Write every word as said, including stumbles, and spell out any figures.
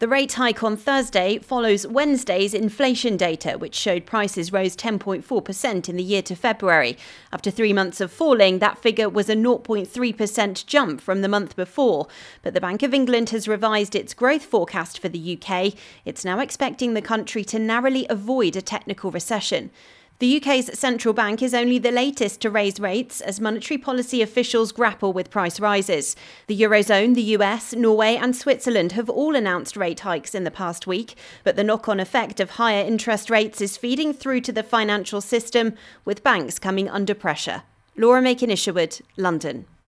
The rate hike on Thursday follows Wednesday's inflation data, which showed prices rose ten point four percent in the year to February. After three months of falling, that figure was a zero point three percent jump from the month before. But the Bank of England has revised its growth forecast for the U K. It's now expecting the country to narrowly avoid a technical recession. The U K's central bank is only the latest to raise rates as monetary policy officials grapple with price rises. The Eurozone, the U S, Norway and Switzerland have all announced rate hikes in the past week, but the knock-on effect of higher interest rates is feeding through to the financial system, with banks coming under pressure. Laura Makin-Isherwood, London.